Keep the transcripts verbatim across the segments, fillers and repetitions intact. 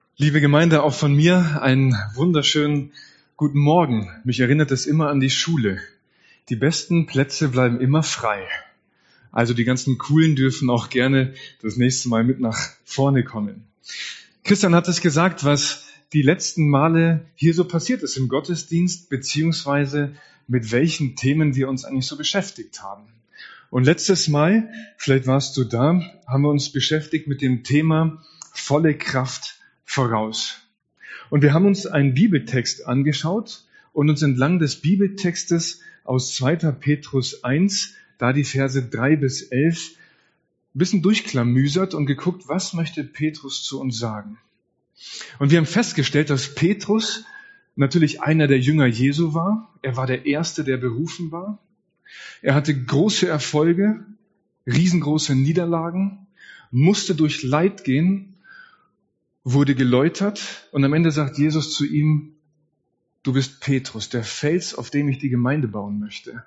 Liebe Gemeinde, auch von mir einen wunderschönen guten Morgen. Mich erinnert es immer an die Schule. Die besten Plätze bleiben immer frei. Also die ganzen Coolen dürfen auch gerne das nächste Mal mit nach vorne kommen. Christian hat es gesagt, was die letzten Male hier so passiert ist im Gottesdienst, beziehungsweise mit welchen Themen wir uns eigentlich so beschäftigt haben. Und letztes Mal, vielleicht warst du da, haben wir uns beschäftigt mit dem Thema volle Kraft voraus. Und wir haben uns einen Bibeltext angeschaut und uns entlang des Bibeltextes aus zweiter Petrus eins, da die Verse drei bis elf, ein bisschen durchklamüsert und geguckt, was möchte Petrus zu uns sagen. Und wir haben festgestellt, dass Petrus natürlich einer der Jünger Jesu war. Er war der Erste, der berufen war. Er hatte große Erfolge, riesengroße Niederlagen, musste durch Leid gehen, wurde geläutert und am Ende sagt Jesus zu ihm, du bist Petrus, der Fels, auf dem ich die Gemeinde bauen möchte.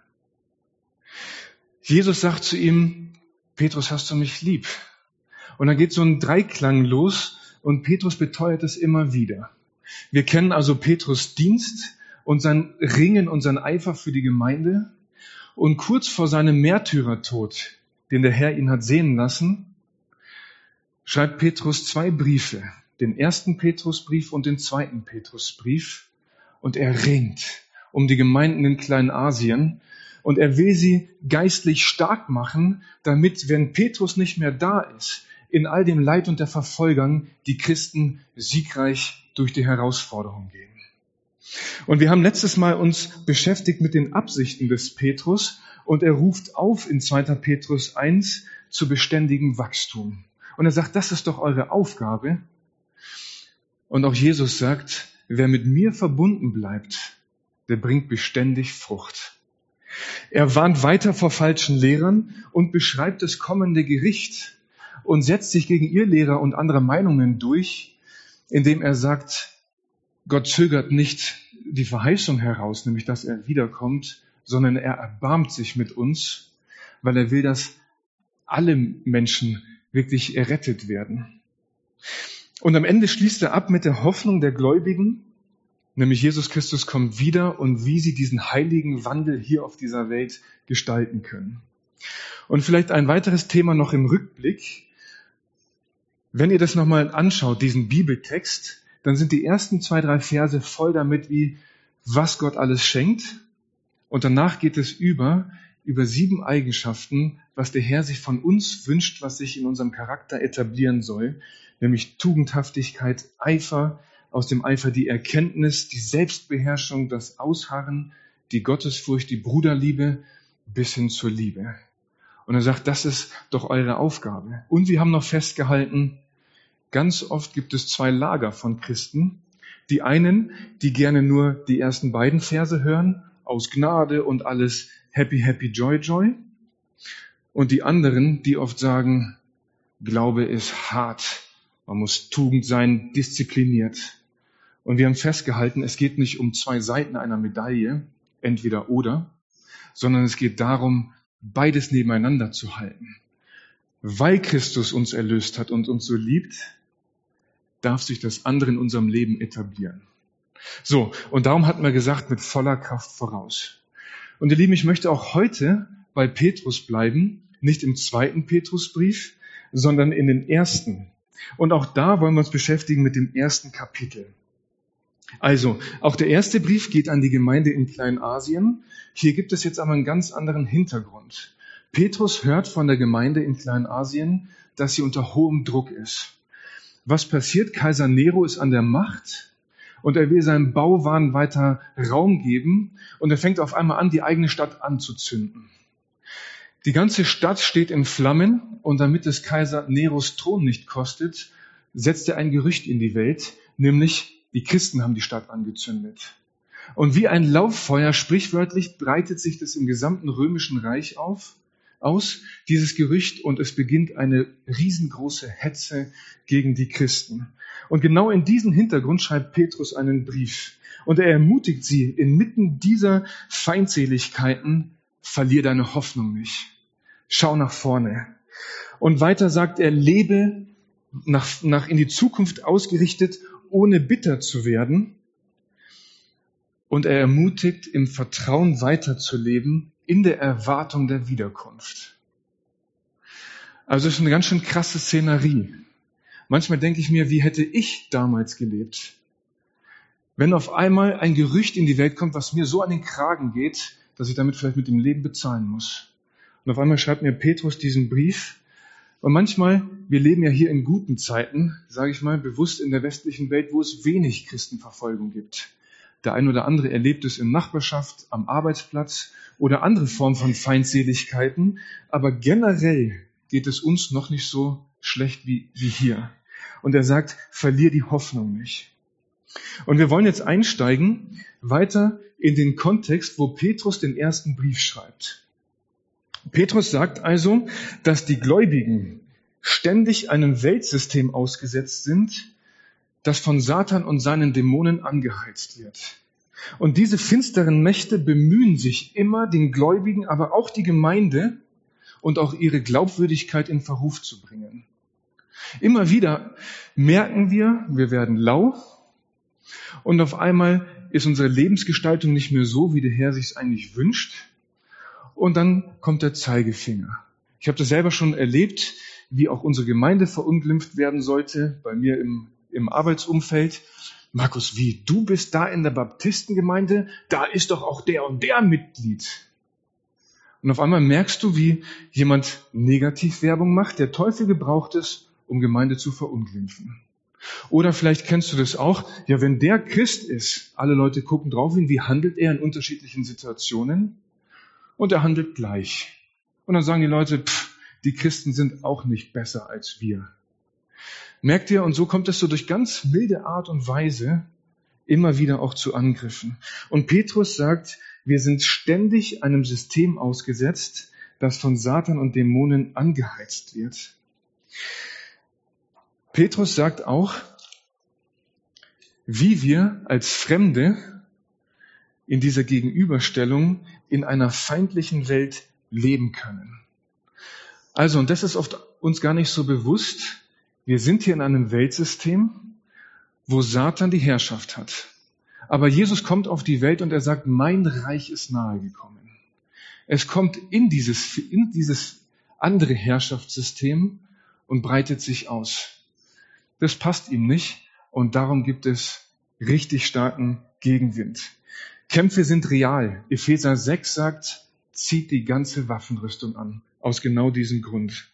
Jesus sagt zu ihm, Petrus, hast du mich lieb? Und dann geht so ein Dreiklang los und Petrus beteuert es immer wieder. Wir kennen also Petrus' Dienst und sein Ringen und sein Eifer für die Gemeinde. Und kurz vor seinem Märtyrertod, den der Herr ihn hat sehen lassen, schreibt Petrus zwei Briefe. Den ersten Petrusbrief und den zweiten Petrusbrief. Und er ringt um die Gemeinden in Kleinasien. Und er will sie geistlich stark machen, damit, wenn Petrus nicht mehr da ist, in all dem Leid und der Verfolgung die Christen siegreich durch die Herausforderung gehen. Und wir haben letztes Mal uns beschäftigt mit den Absichten des Petrus. Und er ruft auf in zweiter Petrus eins zu beständigem Wachstum. Und er sagt, das ist doch eure Aufgabe. Und auch Jesus sagt, wer mit mir verbunden bleibt, der bringt beständig Frucht. Er warnt weiter vor falschen Lehrern und beschreibt das kommende Gericht und setzt sich gegen Irrlehrer und andere Meinungen durch, indem er sagt, Gott zögert nicht die Verheißung heraus, nämlich dass er wiederkommt, sondern er erbarmt sich mit uns, weil er will, dass alle Menschen wirklich errettet werden. Und am Ende schließt er ab mit der Hoffnung der Gläubigen, nämlich Jesus Christus kommt wieder und wie sie diesen heiligen Wandel hier auf dieser Welt gestalten können. Und vielleicht ein weiteres Thema noch im Rückblick. Wenn ihr das nochmal anschaut, diesen Bibeltext, dann sind die ersten zwei, drei Verse voll damit, wie was Gott alles schenkt. Und danach geht es über, über sieben Eigenschaften, was der Herr sich von uns wünscht, was sich in unserem Charakter etablieren soll. Nämlich Tugendhaftigkeit, Eifer, aus dem Eifer die Erkenntnis, die Selbstbeherrschung, das Ausharren, die Gottesfurcht, die Bruderliebe bis hin zur Liebe. Und er sagt, das ist doch eure Aufgabe. Und wir haben noch festgehalten, ganz oft gibt es zwei Lager von Christen. Die einen, die gerne nur die ersten beiden Verse hören, aus Gnade und alles happy, happy, joy, joy. Und die anderen, die oft sagen, Glaube ist hart. Man muss Tugend sein, diszipliniert. Und wir haben festgehalten, es geht nicht um zwei Seiten einer Medaille, entweder oder, sondern es geht darum, beides nebeneinander zu halten. Weil Christus uns erlöst hat und uns so liebt, darf sich das andere in unserem Leben etablieren. So, und darum hatten wir gesagt, mit voller Kraft voraus. Und ihr Lieben, ich möchte auch heute bei Petrus bleiben, nicht im zweiten Petrusbrief, sondern in den ersten. Und auch da wollen wir uns beschäftigen mit dem ersten Kapitel. Also, auch der erste Brief geht an die Gemeinde in Kleinasien. Hier gibt es jetzt aber einen ganz anderen Hintergrund. Petrus hört von der Gemeinde in Kleinasien, dass sie unter hohem Druck ist. Was passiert? Kaiser Nero ist an der Macht und er will seinem Bauwahn weiter Raum geben und er fängt auf einmal an, die eigene Stadt anzuzünden. Die ganze Stadt steht in Flammen und damit es Kaiser Neros Thron nicht kostet, setzt er ein Gerücht in die Welt, nämlich die Christen haben die Stadt angezündet. Und wie ein Lauffeuer, sprichwörtlich, breitet sich das im gesamten römischen Reich auf, aus, dieses Gerücht, und es beginnt eine riesengroße Hetze gegen die Christen. Und genau in diesen Hintergrund schreibt Petrus einen Brief. Und er ermutigt sie, inmitten dieser Feindseligkeiten, verlier deine Hoffnung nicht. Schau nach vorne. Und weiter sagt er, lebe nach, nach in die Zukunft ausgerichtet ohne bitter zu werden. Und er ermutigt, im Vertrauen weiterzuleben, in der Erwartung der Wiederkunft. Also es ist eine ganz schön krasse Szenerie. Manchmal denke ich mir, wie hätte ich damals gelebt? Wenn auf einmal ein Gerücht in die Welt kommt, was mir so an den Kragen geht, dass ich damit vielleicht mit dem Leben bezahlen muss. Und auf einmal schreibt mir Petrus diesen Brief. Und manchmal, wir leben ja hier in guten Zeiten, sage ich mal, bewusst in der westlichen Welt, wo es wenig Christenverfolgung gibt. Der ein oder andere erlebt es in Nachbarschaft, am Arbeitsplatz oder andere Formen von Feindseligkeiten. Aber generell geht es uns noch nicht so schlecht wie, wie hier. Und er sagt, verlier die Hoffnung nicht. Und wir wollen jetzt einsteigen weiter in den Kontext, wo Petrus den ersten Brief schreibt. Petrus sagt also, dass die Gläubigen ständig einem Weltsystem ausgesetzt sind, das von Satan und seinen Dämonen angeheizt wird. Und diese finsteren Mächte bemühen sich immer, den Gläubigen, aber auch die Gemeinde und auch ihre Glaubwürdigkeit in Verruf zu bringen. Immer wieder merken wir, wir werden lau und auf einmal ist unsere Lebensgestaltung nicht mehr so, wie der Herr sich es eigentlich wünscht. Und dann kommt der Zeigefinger. Ich habe das selber schon erlebt, wie auch unsere Gemeinde verunglimpft werden sollte, bei mir im, im Arbeitsumfeld. Markus, wie, du bist da in der Baptistengemeinde? Da ist doch auch der und der Mitglied. Und auf einmal merkst du, wie jemand Negativwerbung macht. Der Teufel gebraucht es, um Gemeinde zu verunglimpfen. Oder vielleicht kennst du das auch. Ja, wenn der Christ ist, alle Leute gucken drauf hin, wie handelt er in unterschiedlichen Situationen? Und er handelt gleich. Und dann sagen die Leute, pff, die Christen sind auch nicht besser als wir. Merkt ihr, und so kommt es so durch ganz milde Art und Weise immer wieder auch zu Angriffen. Und Petrus sagt, wir sind ständig einem System ausgesetzt, das von Satan und Dämonen angeheizt wird. Petrus sagt auch, wie wir als Fremde in dieser Gegenüberstellung in einer feindlichen Welt leben können. Also, und das ist oft uns gar nicht so bewusst, wir sind hier in einem Weltsystem, wo Satan die Herrschaft hat. Aber Jesus kommt auf die Welt und er sagt, mein Reich ist nahe gekommen. Es kommt in dieses, in dieses andere Herrschaftssystem und breitet sich aus. Das passt ihm nicht und darum gibt es richtig starken Gegenwind. Kämpfe sind real. Epheser sechs sagt, zieht die ganze Waffenrüstung an. Aus genau diesem Grund.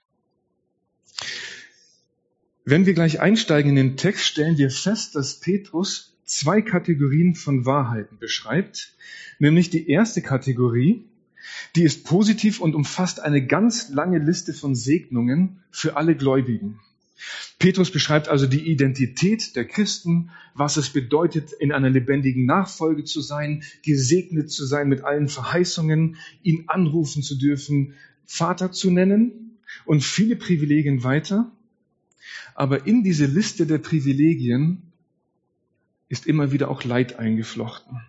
Wenn wir gleich einsteigen in den Text, stellen wir fest, dass Petrus zwei Kategorien von Wahrheiten beschreibt. Nämlich die erste Kategorie, die ist positiv und umfasst eine ganz lange Liste von Segnungen für alle Gläubigen. Petrus beschreibt also die Identität der Christen, was es bedeutet, in einer lebendigen Nachfolge zu sein, gesegnet zu sein mit allen Verheißungen, ihn anrufen zu dürfen, Vater zu nennen und viele Privilegien weiter. Aber in diese Liste der Privilegien ist immer wieder auch Leid eingeflochten.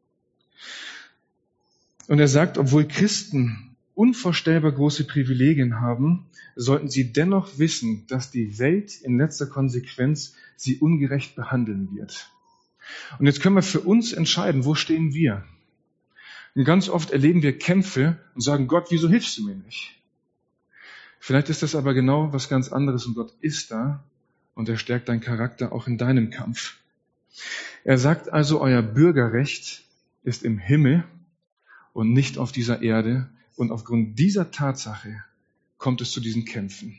Und er sagt, obwohl Christen unvorstellbar große Privilegien haben, sollten sie dennoch wissen, dass die Welt in letzter Konsequenz sie ungerecht behandeln wird. Und jetzt können wir für uns entscheiden, wo stehen wir? Und ganz oft erleben wir Kämpfe und sagen, Gott, wieso hilfst du mir nicht? Vielleicht ist das aber genau was ganz anderes und Gott ist da und er stärkt deinen Charakter auch in deinem Kampf. Er sagt also, euer Bürgerrecht ist im Himmel und nicht auf dieser Erde. Und aufgrund dieser Tatsache kommt es zu diesen Kämpfen.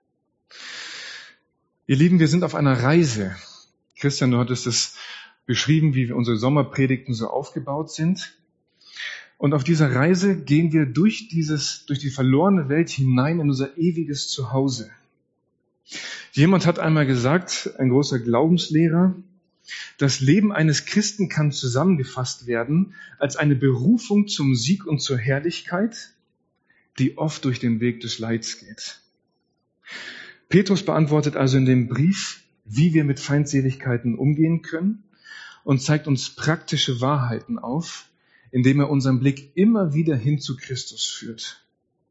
Ihr Lieben, wir sind auf einer Reise. Christian, du hattest es beschrieben, wie unsere Sommerpredigten so aufgebaut sind. Und auf dieser Reise gehen wir durch dieses, durch die verlorene Welt hinein in unser ewiges Zuhause. Jemand hat einmal gesagt, ein großer Glaubenslehrer, das Leben eines Christen kann zusammengefasst werden als eine Berufung zum Sieg und zur Herrlichkeit, die oft durch den Weg des Leids geht. Petrus beantwortet also in dem Brief, wie wir mit Feindseligkeiten umgehen können und zeigt uns praktische Wahrheiten auf, indem er unseren Blick immer wieder hin zu Christus führt.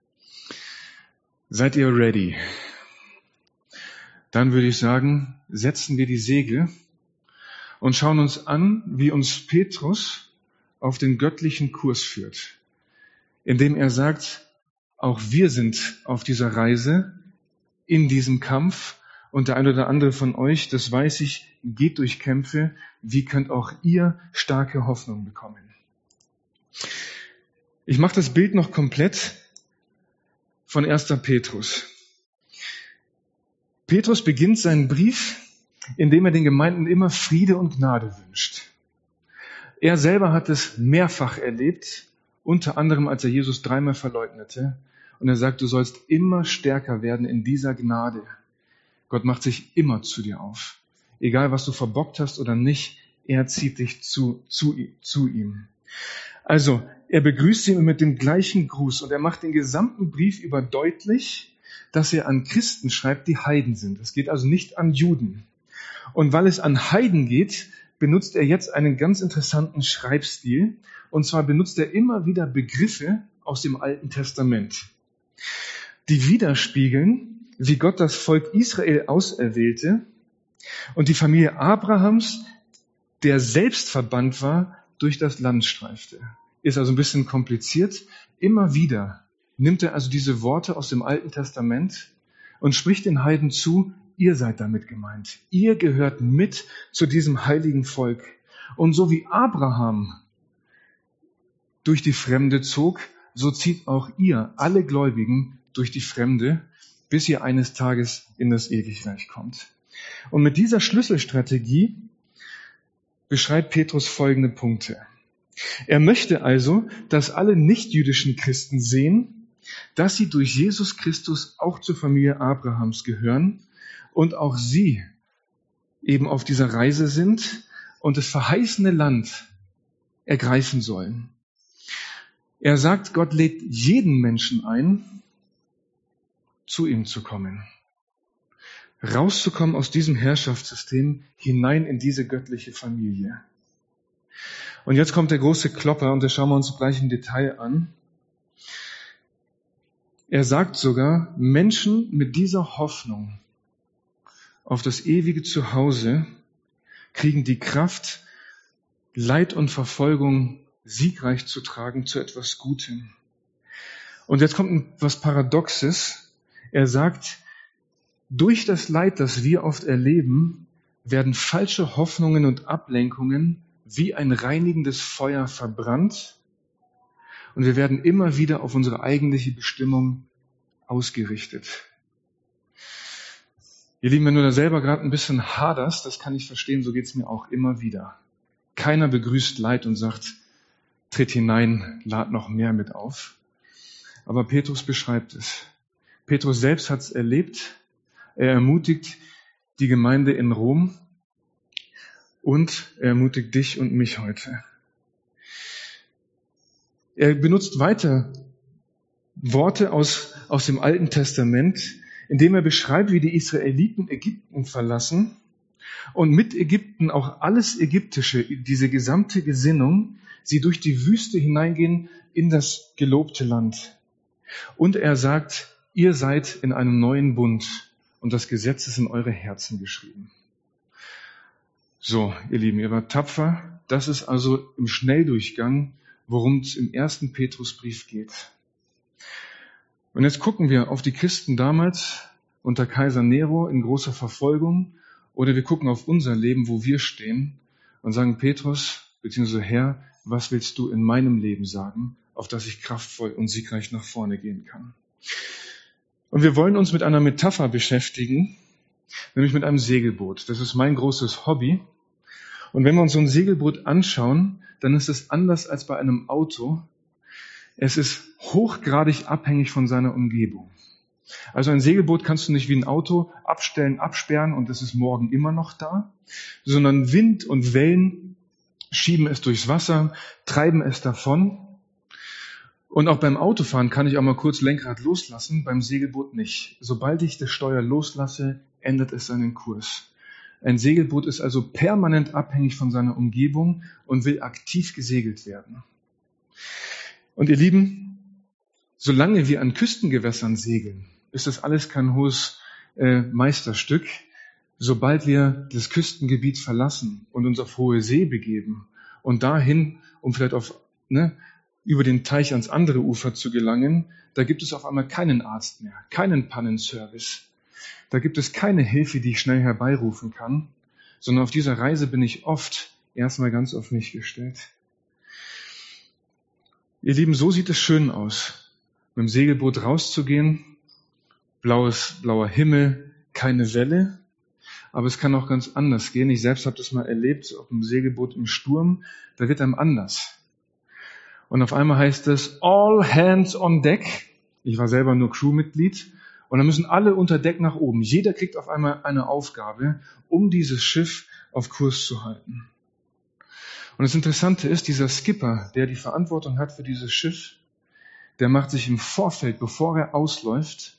Seid ihr ready? Dann würde ich sagen, setzen wir die Segel und schauen uns an, wie uns Petrus auf den göttlichen Kurs führt, indem er sagt, auch wir sind auf dieser Reise, in diesem Kampf, und der eine oder andere von euch, das weiß ich, geht durch Kämpfe. Wie könnt auch ihr starke Hoffnung bekommen? Ich mache das Bild noch komplett von erster Petrus. Petrus beginnt seinen Brief, indem er den Gemeinden immer Friede und Gnade wünscht. Er selber hat es mehrfach erlebt, unter anderem als er Jesus dreimal verleugnete. Und er sagt, du sollst immer stärker werden in dieser Gnade. Gott macht sich immer zu dir auf. Egal, was du verbockt hast oder nicht, er zieht dich zu, zu, zu ihm. Also, er begrüßt ihn mit dem gleichen Gruß und er macht den gesamten Brief über deutlich, dass er an Christen schreibt, die Heiden sind. Es geht also nicht an Juden. Und weil es an Heiden geht, benutzt er jetzt einen ganz interessanten Schreibstil. Und zwar benutzt er immer wieder Begriffe aus dem Alten Testament, die widerspiegeln, wie Gott das Volk Israel auserwählte und die Familie Abrahams, der selbst verbannt war, durch das Land streifte. Ist also ein bisschen kompliziert. Immer wieder nimmt er also diese Worte aus dem Alten Testament und spricht den Heiden zu, ihr seid damit gemeint. Ihr gehört mit zu diesem heiligen Volk. Und so wie Abraham durch die Fremde zog, so zieht auch ihr, alle Gläubigen, durch die Fremde, bis ihr eines Tages in das Ewigreich kommt. Und mit dieser Schlüsselstrategie beschreibt Petrus folgende Punkte. Er möchte also, dass alle nichtjüdischen Christen sehen, dass sie durch Jesus Christus auch zur Familie Abrahams gehören und auch sie eben auf dieser Reise sind und das verheißene Land ergreifen sollen. Er sagt, Gott lädt jeden Menschen ein, zu ihm zu kommen. Rauszukommen aus diesem Herrschaftssystem hinein in diese göttliche Familie. Und jetzt kommt der große Klopper und das schauen wir uns gleich im Detail an. Er sagt sogar, Menschen mit dieser Hoffnung auf das ewige Zuhause kriegen die Kraft, Leid und Verfolgung siegreich zu tragen zu etwas Gutem. Und jetzt kommt etwas Paradoxes. Er sagt, durch das Leid, das wir oft erleben, werden falsche Hoffnungen und Ablenkungen wie ein reinigendes Feuer verbrannt und wir werden immer wieder auf unsere eigentliche Bestimmung ausgerichtet. Ihr Lieben, wenn du da selber gerade ein bisschen haderst, das kann ich verstehen, so geht es mir auch immer wieder. Keiner begrüßt Leid und sagt, tritt hinein, lad noch mehr mit auf. Aber Petrus beschreibt es. Petrus selbst hat es erlebt. Er ermutigt die Gemeinde in Rom und er ermutigt dich und mich heute. Er benutzt weiter Worte aus, aus dem Alten Testament, indem er beschreibt, wie die Israeliten Ägypten verlassen und mit Ägypten auch alles Ägyptische, diese gesamte Gesinnung, sie durch die Wüste hineingehen in das gelobte Land. Und er sagt, ihr seid in einem neuen Bund und das Gesetz ist in eure Herzen geschrieben. So, ihr Lieben, ihr wart tapfer. Das ist also im Schnelldurchgang, worum es im ersten Petrusbrief geht. Und jetzt gucken wir auf die Christen damals unter Kaiser Nero in großer Verfolgung oder wir gucken auf unser Leben, wo wir stehen und sagen, Petrus, beziehungsweise Herr, was willst du in meinem Leben sagen, auf das ich kraftvoll und siegreich nach vorne gehen kann? Und wir wollen uns mit einer Metapher beschäftigen, nämlich mit einem Segelboot. Das ist mein großes Hobby. Und wenn wir uns so ein Segelboot anschauen, dann ist es anders als bei einem Auto. Es ist hochgradig abhängig von seiner Umgebung. Also ein Segelboot kannst du nicht wie ein Auto abstellen, absperren und es ist morgen immer noch da, sondern Wind und Wellen schieben es durchs Wasser, treiben es davon. Und auch beim Autofahren kann ich auch mal kurz Lenkrad loslassen, beim Segelboot nicht. Sobald ich das Steuer loslasse, ändert es seinen Kurs. Ein Segelboot ist also permanent abhängig von seiner Umgebung und will aktiv gesegelt werden. Und ihr Lieben, solange wir an Küstengewässern segeln, ist das alles kein hohes äh, Meisterstück, sobald wir das Küstengebiet verlassen und uns auf hohe See begeben und dahin, um vielleicht auf, ne, über den Teich ans andere Ufer zu gelangen, da gibt es auf einmal keinen Arzt mehr, keinen Pannenservice. Da gibt es keine Hilfe, die ich schnell herbeirufen kann, sondern auf dieser Reise bin ich oft erstmal ganz auf mich gestellt. Ihr Lieben, so sieht es schön aus, mit dem Segelboot rauszugehen, blaues, blauer Himmel, keine Welle, aber es kann auch ganz anders gehen. Ich selbst habe das mal erlebt, auf dem Segelboot im Sturm, da wird einem anders. Und auf einmal heißt es, all hands on deck. Ich war selber nur Crewmitglied. Und dann müssen alle unter Deck nach oben. Jeder kriegt auf einmal eine Aufgabe, um dieses Schiff auf Kurs zu halten. Und das Interessante ist, dieser Skipper, der die Verantwortung hat für dieses Schiff, der macht sich im Vorfeld, bevor er ausläuft,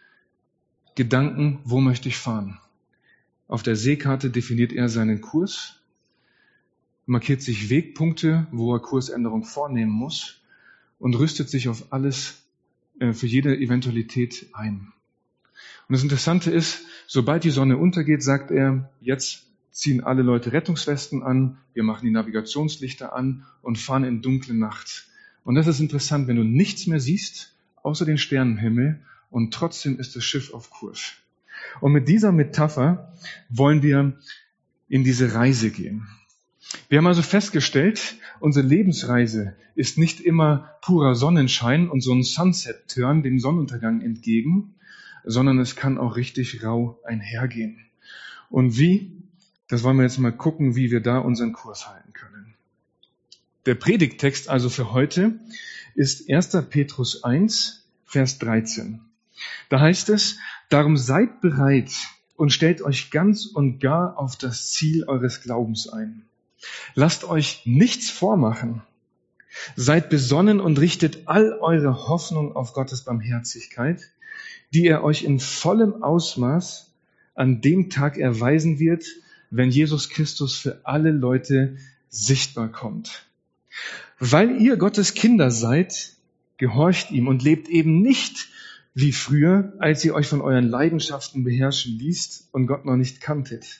Gedanken, wo möchte ich fahren? Auf der Seekarte definiert er seinen Kurs, markiert sich Wegpunkte, wo er Kursänderung vornehmen muss und rüstet sich auf alles, äh, für jede Eventualität ein. Und das Interessante ist, sobald die Sonne untergeht, sagt er, jetzt ziehen alle Leute Rettungswesten an, wir machen die Navigationslichter an und fahren in dunkle Nacht. Und das ist interessant, wenn du nichts mehr siehst, außer den Sternenhimmel, und trotzdem ist das Schiff auf Kurs. Und mit dieser Metapher wollen wir in diese Reise gehen. Wir haben also festgestellt, unsere Lebensreise ist nicht immer purer Sonnenschein und so ein Sunset-Turn dem Sonnenuntergang entgegen, sondern es kann auch richtig rau einhergehen. Und wie? Das wollen wir jetzt mal gucken, wie wir da unseren Kurs halten können. Der Predigttext also für heute ist erster Petrus eins, Vers dreizehn. Da heißt es, darum seid bereit und stellt euch ganz und gar auf das Ziel eures Glaubens ein. Lasst euch nichts vormachen. Seid besonnen und richtet all eure Hoffnung auf Gottes Barmherzigkeit, die er euch in vollem Ausmaß an dem Tag erweisen wird, wenn Jesus Christus für alle Leute sichtbar kommt. Weil ihr Gottes Kinder seid, gehorcht ihm und lebt eben nicht wie früher, als ihr euch von euren Leidenschaften beherrschen ließt und Gott noch nicht kanntet.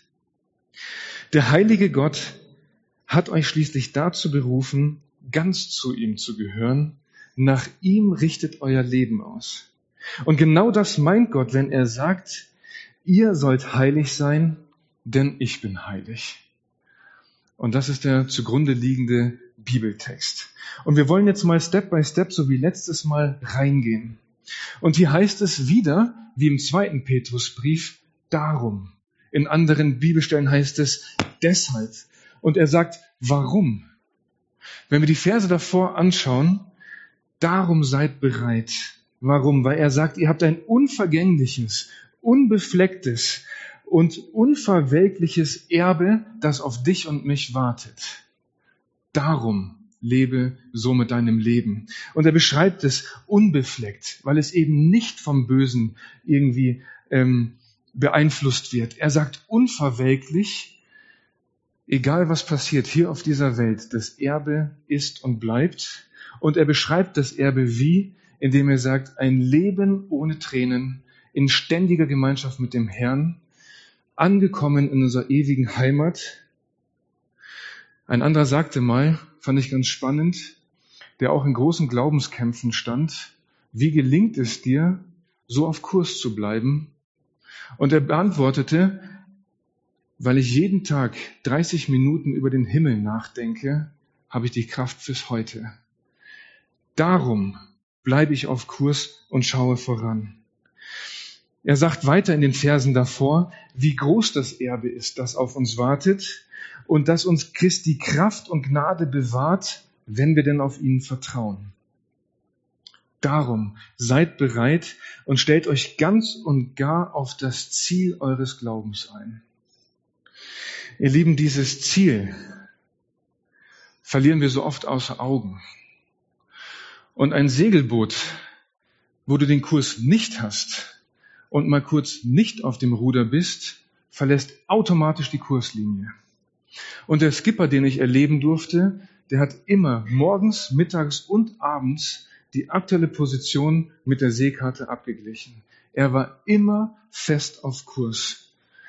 Der heilige Gott hat euch schließlich dazu berufen, ganz zu ihm zu gehören. Nach ihm richtet euer Leben aus. Und genau das meint Gott, wenn er sagt, ihr sollt heilig sein, denn ich bin heilig. Und das ist der zugrunde liegende Bibeltext. Und wir wollen jetzt mal Step by Step, so wie letztes Mal, reingehen. Und hier heißt es wieder, wie im zweiten Petrusbrief, darum. In anderen Bibelstellen heißt es deshalb. Und er sagt, warum? Wenn wir die Verse davor anschauen, darum seid bereit. Warum? Weil er sagt, ihr habt ein unvergängliches, unbeflecktes und unverwelkliches Erbe, das auf dich und mich wartet. Darum lebe so mit deinem Leben. Und er beschreibt es unbefleckt, weil es eben nicht vom Bösen irgendwie ähm, beeinflusst wird. Er sagt unverwelklich, egal was passiert hier auf dieser Welt, das Erbe ist und bleibt. Und er beschreibt das Erbe wie, indem er sagt, ein Leben ohne Tränen, in ständiger Gemeinschaft mit dem Herrn, angekommen in unserer ewigen Heimat. Ein anderer sagte mal, fand ich ganz spannend, der auch in großen Glaubenskämpfen stand, wie gelingt es dir, so auf Kurs zu bleiben? Und er beantwortete, weil ich jeden Tag dreißig Minuten über den Himmel nachdenke, habe ich die Kraft fürs Heute. Darum bleibe ich auf Kurs und schaue voran. Er sagt weiter in den Versen davor, wie groß das Erbe ist, das auf uns wartet und das uns Christi Kraft und Gnade bewahrt, wenn wir denn auf ihn vertrauen. Darum seid bereit und stellt euch ganz und gar auf das Ziel eures Glaubens ein. Ihr Lieben, dieses Ziel verlieren wir so oft außer Augen. Und ein Segelboot, wo du den Kurs nicht hast und mal kurz nicht auf dem Ruder bist, verlässt automatisch die Kurslinie. Und der Skipper, den ich erleben durfte, der hat immer morgens, mittags und abends die aktuelle Position mit der Seekarte abgeglichen. Er war immer fest auf Kurs.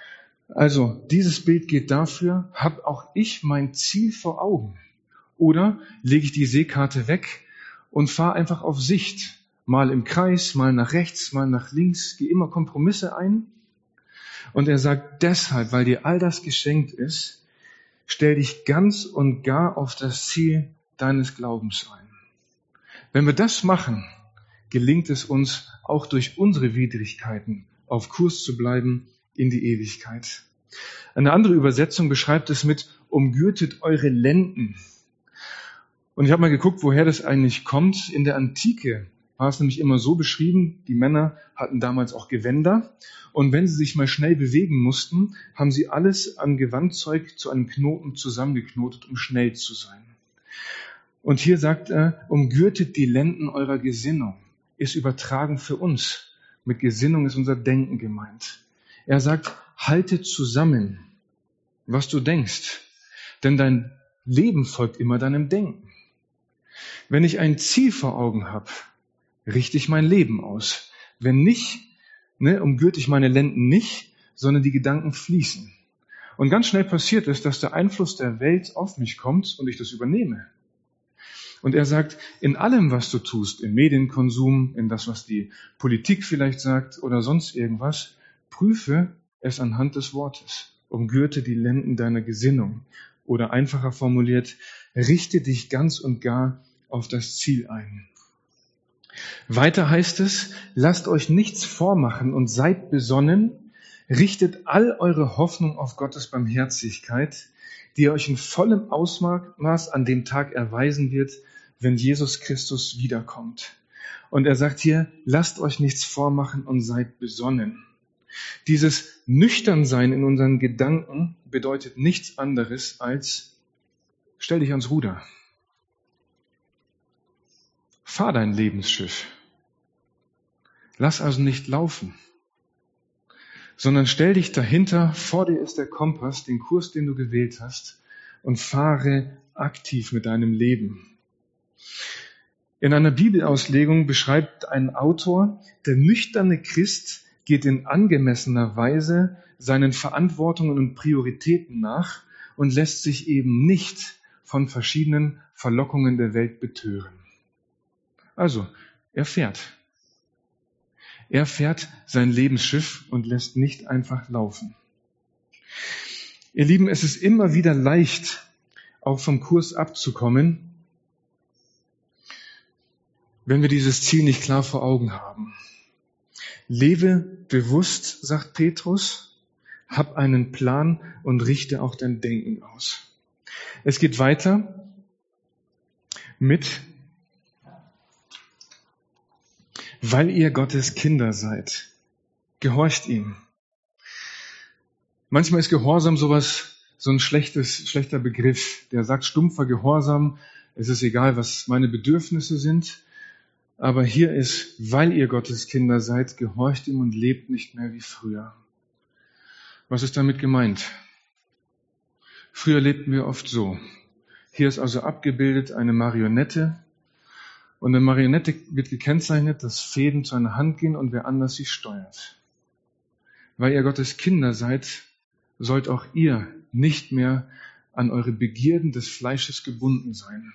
Also, dieses Bild geht dafür, habe auch ich mein Ziel vor Augen? Oder lege ich die Seekarte weg und fahre einfach auf Sicht? Mal im Kreis, mal nach rechts, mal nach links, gehe immer Kompromisse ein. Und er sagt deshalb, weil dir all das geschenkt ist, stell dich ganz und gar auf das Ziel deines Glaubens ein. Wenn wir das machen, gelingt es uns auch durch unsere Widrigkeiten auf Kurs zu bleiben in die Ewigkeit. Eine andere Übersetzung beschreibt es mit umgürtet eure Lenden. Und ich habe mal geguckt, woher das eigentlich kommt. In der Antike war es nämlich immer so beschrieben, die Männer hatten damals auch Gewänder. Und wenn sie sich mal schnell bewegen mussten, haben sie alles an Gewandzeug zu einem Knoten zusammengeknotet, um schnell zu sein. Und hier sagt er, umgürtet die Lenden eurer Gesinnung. Ist übertragen für uns. Mit Gesinnung ist unser Denken gemeint. Er sagt, halte zusammen, was du denkst. Denn dein Leben folgt immer deinem Denken. Wenn ich ein Ziel vor Augen habe, richte ich mein Leben aus. Wenn nicht, ne, umgürte ich meine Lenden nicht, sondern die Gedanken fließen. Und ganz schnell passiert es, dass der Einfluss der Welt auf mich kommt und ich das übernehme. Und er sagt, in allem, was du tust, im Medienkonsum, in das, was die Politik vielleicht sagt oder sonst irgendwas, prüfe es anhand des Wortes. Umgürte die Lenden deiner Gesinnung. Oder einfacher formuliert, richte dich ganz und gar auf das Ziel ein. Weiter heißt es, lasst euch nichts vormachen und seid besonnen, richtet all eure Hoffnung auf Gottes Barmherzigkeit, die euch in vollem Ausmaß an dem Tag erweisen wird, wenn Jesus Christus wiederkommt. Und er sagt hier, lasst euch nichts vormachen und seid besonnen. Dieses Nüchternsein in unseren Gedanken bedeutet nichts anderes als, stell dich ans Ruder. Fahr dein Lebensschiff. Lass also nicht laufen, sondern stell dich dahinter, vor dir ist der Kompass, den Kurs, den du gewählt hast, und fahre aktiv mit deinem Leben. In einer Bibelauslegung beschreibt ein Autor, der nüchterne Christ geht in angemessener Weise seinen Verantwortungen und Prioritäten nach und lässt sich eben nicht von verschiedenen Verlockungen der Welt betören. Also, er fährt. Er fährt sein Lebensschiff und lässt nicht einfach laufen. Ihr Lieben, es ist immer wieder leicht, auch vom Kurs abzukommen, wenn wir dieses Ziel nicht klar vor Augen haben. Lebe bewusst, sagt Petrus, hab einen Plan und richte auch dein Denken aus. Es geht weiter mit, weil ihr Gottes Kinder seid, gehorcht ihm. Manchmal ist Gehorsam sowas, so ein schlechtes, schlechter Begriff, der sagt stumpfer Gehorsam, es ist egal, was meine Bedürfnisse sind. Aber hier ist, weil ihr Gottes Kinder seid, gehorcht ihm und lebt nicht mehr wie früher. Was ist damit gemeint? Früher lebten wir oft so. Hier ist also abgebildet eine Marionette. Und eine Marionette wird gekennzeichnet, dass Fäden zu einer Hand gehen und wer anders sie steuert. Weil ihr Gottes Kinder seid, sollt auch ihr nicht mehr an eure Begierden des Fleisches gebunden sein.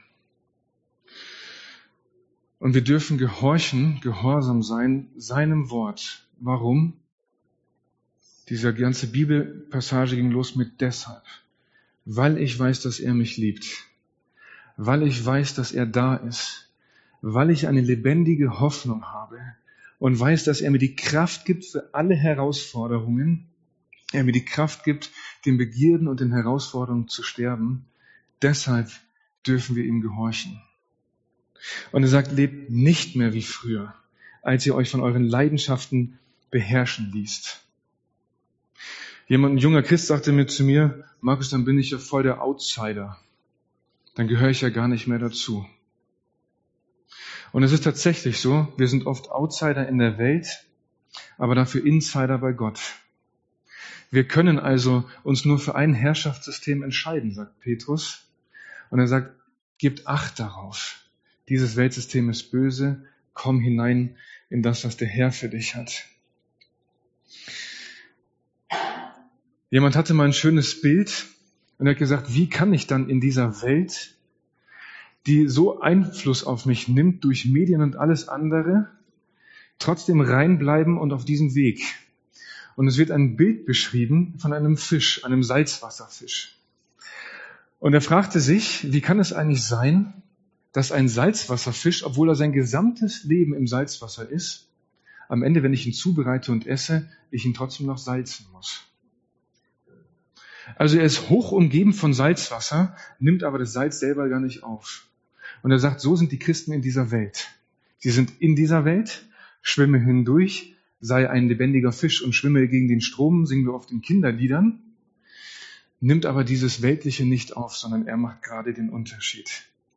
Und wir dürfen gehorchen, gehorsam sein, seinem Wort. Warum? Diese ganze Bibelpassage ging los mit deshalb. Weil ich weiß, dass er mich liebt. Weil ich weiß, dass er da ist. Weil ich eine lebendige Hoffnung habe. Und weiß, dass er mir die Kraft gibt für alle Herausforderungen. Er mir die Kraft gibt, den Begierden und den Herausforderungen zu sterben. Deshalb dürfen wir ihm gehorchen. Und er sagt, lebt nicht mehr wie früher, als ihr euch von euren Leidenschaften beherrschen ließt. Jemand, ein junger Christ, sagte mir zu mir, Markus, dann bin ich ja voll der Outsider. Dann gehöre ich ja gar nicht mehr dazu. Und es ist tatsächlich so, wir sind oft Outsider in der Welt, aber dafür Insider bei Gott. Wir können also uns nur für ein Herrschaftssystem entscheiden, sagt Petrus. Und er sagt, gebt Acht darauf. Dieses Weltsystem ist böse, komm hinein in das, was der Herr für dich hat. Jemand hatte mal ein schönes Bild und er hat gesagt, wie kann ich dann in dieser Welt, die so Einfluss auf mich nimmt durch Medien und alles andere, trotzdem reinbleiben und auf diesem Weg. Und es wird ein Bild beschrieben von einem Fisch, einem Salzwasserfisch. Und er fragte sich, wie kann es eigentlich sein, dass ein Salzwasserfisch, obwohl er sein gesamtes Leben im Salzwasser ist, am Ende, wenn ich ihn zubereite und esse, ich ihn trotzdem noch salzen muss. Also er ist hoch umgeben von Salzwasser, nimmt aber das Salz selber gar nicht auf. Und er sagt, so sind die Christen in dieser Welt. Sie sind in dieser Welt, schwimme hindurch, sei ein lebendiger Fisch und schwimme gegen den Strom, singen wir oft in Kinderliedern, nimmt aber dieses Weltliche nicht auf, sondern er macht gerade den Unterschied.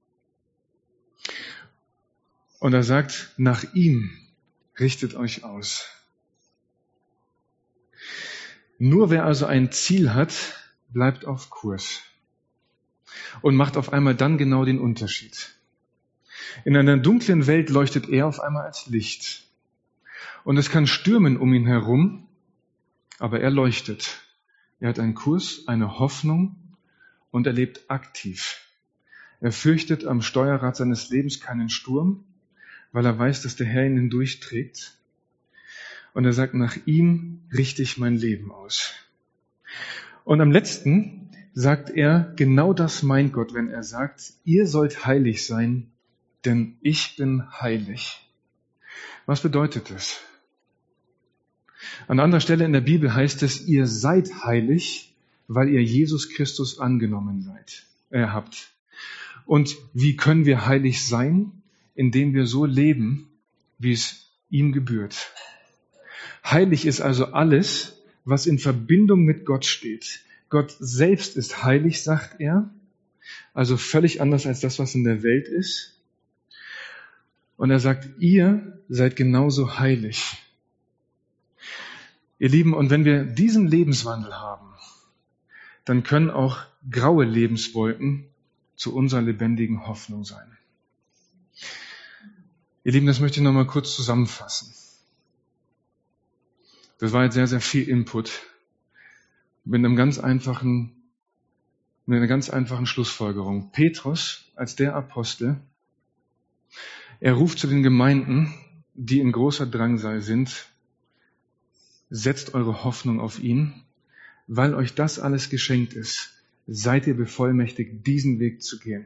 Und er sagt, nach ihm richtet euch aus. Nur wer also ein Ziel hat, bleibt auf Kurs und macht auf einmal dann genau den Unterschied. In einer dunklen Welt leuchtet er auf einmal als Licht. Und es kann stürmen um ihn herum, aber er leuchtet. Er hat einen Kurs, eine Hoffnung und er lebt aktiv. Er fürchtet am Steuerrad seines Lebens keinen Sturm, weil er weiß, dass der Herr ihn hindurchträgt. Und er sagt, nach ihm richte ich mein Leben aus. Und am letzten sagt er, genau das meint Gott, wenn er sagt, ihr sollt heilig sein, denn ich bin heilig. Was bedeutet das? An anderer Stelle in der Bibel heißt es, ihr seid heilig, weil ihr Jesus Christus angenommen seid, äh, habt. Und wie können wir heilig sein? Indem wir so leben, wie es ihm gebührt. Heilig ist also alles, was in Verbindung mit Gott steht. Gott selbst ist heilig, sagt er, also völlig anders als das, was in der Welt ist. Und er sagt, ihr seid genauso heilig. Ihr Lieben, und wenn wir diesen Lebenswandel haben, dann können auch graue Lebenswolken zu unserer lebendigen Hoffnung sein. Ihr Lieben, das möchte ich noch mal kurz zusammenfassen. Das war jetzt sehr, sehr viel Input mit einem ganz einfachen, mit einer ganz einfachen Schlussfolgerung. Petrus als der Apostel, er ruft zu den Gemeinden, die in großer Drangsal sind, setzt eure Hoffnung auf ihn, weil euch das alles geschenkt ist, seid ihr bevollmächtigt, diesen Weg zu gehen.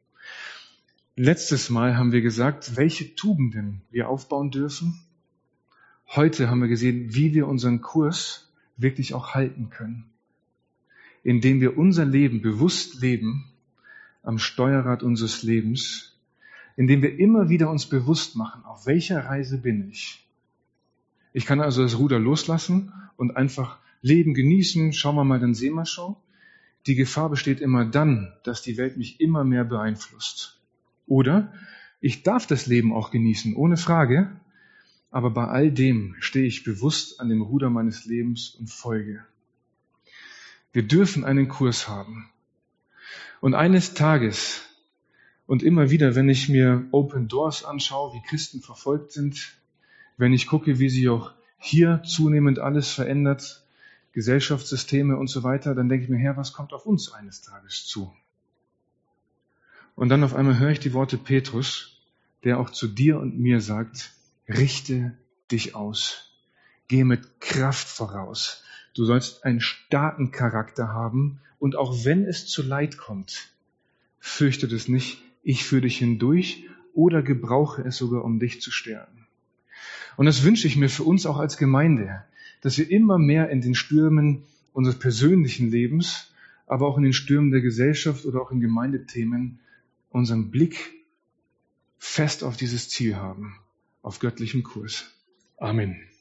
Letztes Mal haben wir gesagt, welche Tugenden wir aufbauen dürfen. Heute haben wir gesehen, wie wir unseren Kurs wirklich auch halten können. Indem wir unser Leben bewusst leben, am Steuerrad unseres Lebens, indem wir immer wieder uns bewusst machen, auf welcher Reise bin ich. Ich kann also das Ruder loslassen und einfach leben, genießen, schauen wir mal, dann sehen wir schon. Die Gefahr besteht immer dann, dass die Welt mich immer mehr beeinflusst. Oder ich darf das Leben auch genießen, ohne Frage, aber bei all dem stehe ich bewusst an dem Ruder meines Lebens und folge. Wir dürfen einen Kurs haben. Und eines Tages und immer wieder, wenn ich mir Open Doors anschaue, wie Christen verfolgt sind, wenn ich gucke, wie sich auch hier zunehmend alles verändert, Gesellschaftssysteme und so weiter, dann denke ich mir, Herr, was kommt auf uns eines Tages zu? Und dann auf einmal höre ich die Worte Petrus, der auch zu dir und mir sagt, richte dich aus. Gehe mit Kraft voraus. Du sollst einen starken Charakter haben und auch wenn es zu Leid kommt, fürchte es nicht, ich führe dich hindurch oder gebrauche es sogar, um dich zu stärken. Und das wünsche ich mir für uns auch als Gemeinde, dass wir immer mehr in den Stürmen unseres persönlichen Lebens, aber auch in den Stürmen der Gesellschaft oder auch in Gemeindethemen unseren Blick fest auf dieses Ziel haben, auf göttlichen Kurs. Amen.